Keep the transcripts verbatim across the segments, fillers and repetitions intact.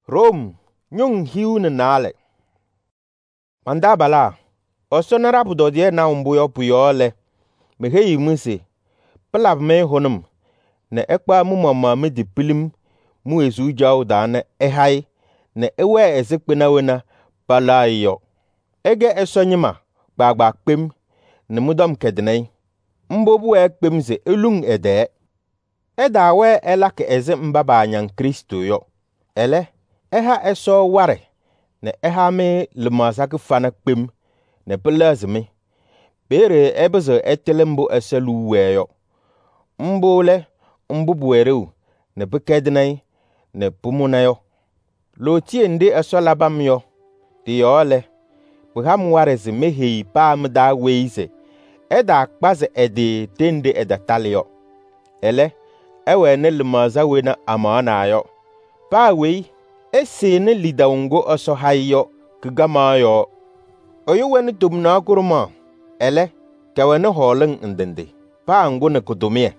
Rom nyung hiu na nale. Manda bala. Osona rapu dodie na umbuyo puyo le. Meheyi muse. Pelab me honum. Ne ekpa mu mama me di pilim. Mu ezu jau dane ehai. Ne ewe ezekpena wena bala iyo. Ege esonyima. Bagba pim. Ne mudom kednei. Mbobu e pimze elung ede. Eda we elake eze mbaba nyang Kristo yo. Ele. Eha eso ware. Ne eha me lemazak fana pim. Ne pelazme. Bere ebeze etelembo eselu weyo. Mbole mbubuereu. Ne bekednei. Ne pumunayo. Lo tiende eso labam yo. Diole. Buham wareze mehei pa mda weize. Eda kpaze ede tende eda talio. Ele. Ewe ne lemaza wena amana yo. Pa wei. Ese ne lidaungo oso hayo. Kugama yo. Oyo wene dumna kuruma. Ele. Kawene holen ndende. Pa ango ne kutumie.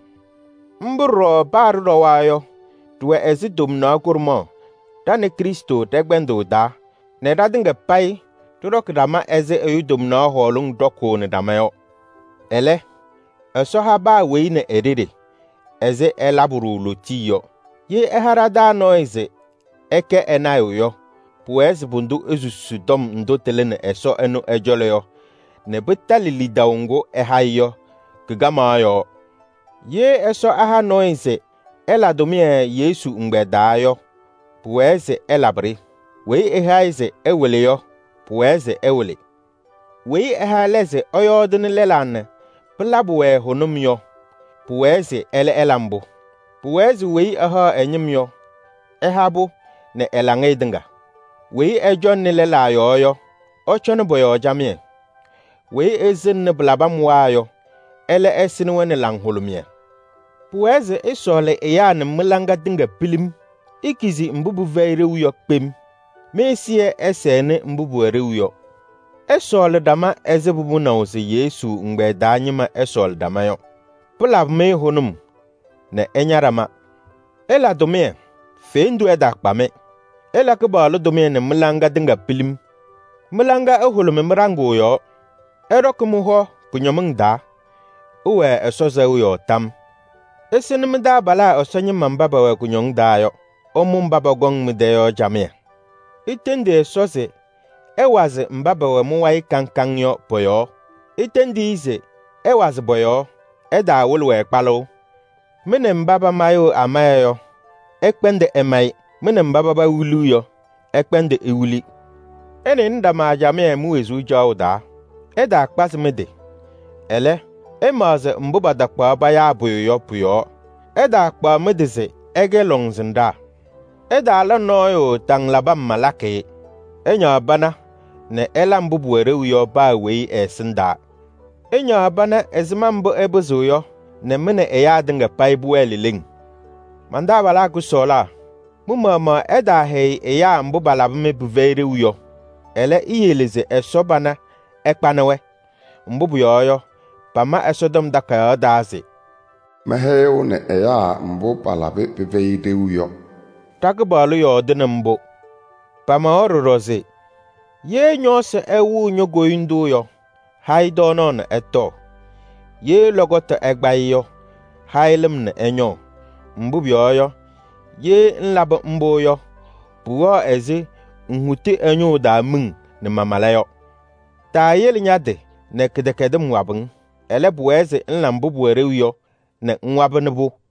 Mburo baru wayo. Tuwe ezi dumna kuruma. Dane Kristo tegbendo da. Ne dadinge pai. Tudok dama eze oyo dumna holung doko ne damayo. Ele. Eso haba wei ne edede. Eze elaburu lotiyo. Ye eharada no eze. Eke enayo yo. Puez bundu ezusu dom ndo telene eso eno ejole yo. Ne betali lidaungo ehayo. Kugama yo. Ye eso aha no eze. Ela domie Yesu ngbeda yo. Pueze elabri. Wei ehaize ewele yo. Pueze ewele. Wei ehaleze oyo dini lelane. Pelabuwe honum yo. Pueze ele elambo. Pueze wei aha enyim yo. Ehabo ne elange dinga. Wei ejon ne lela yo yo. Ochon boyo jamie. Wei ezin ne blabam wa yo. Ele esin wene lang holumye. Pueze esole eya ne mulanga dinga pilim. Ikizi mbubu veire uyo pim. Mesie esene mbubu ere uyo. Esole dama ezebubu na ose Yesu ngbe danyima esole dama yo. Pulab me honum. Ne enyarama. Ela domie. Fendu edak pame. Ela kebalo domie ne mulanga dinga pilim. Mulanga eholume mrango yo. Erokumu ho punyomung da. Uwe esoze uyo tam. Esene mda bala osonye mambaba we kunyong da yo. Omu mbaba gong mdeyo jamie. Itende esoze. Ewaze mbaba we muwai kankang yo poyo. Itende ize. Ewaze boyo. Eda wulwe palo. Mene mbaba mayo amayo yo. Ekpende emai. Mene mbaba ba wulu yo. Ekpende ewuli. Ene nda ma jamie mu ezu jau da. Eda kpas mede. Ele. Emaze mbuba dakpa baya abuyo yo puyo. Eda akpa medeze ege longzinda. Eda ala noyo tang labam malake. Enya bana. Ne ela mbubu ere uyo ba wei esinda. Enya bana ezimambo ebuzo yo. Ne mene eya dinga paibu eliling. Manda bala kusola. Mumama eda hei eya mbuba labame buveire uyo. Ele iyeleze esobana ekpanewe. Mbubu yoyo. Pama esodom daka yo dazi. Meheo ne eya mbuba labe buveire uyo. Takubalu yo dina mbo. Pama ororoze. Ye nyose ewu nyogo indu yo. Hai donon eto. Ye logoto egbayi yo. Hai lim ne enyo. Mbubi yo. Ye nlabo mbo yo. Puwa eze nhute enyo da mung ne mamala yo. Ta ye linyade ne kedekede mwabeng. Ele buweze nlambubu ere yo ne nwabenibu.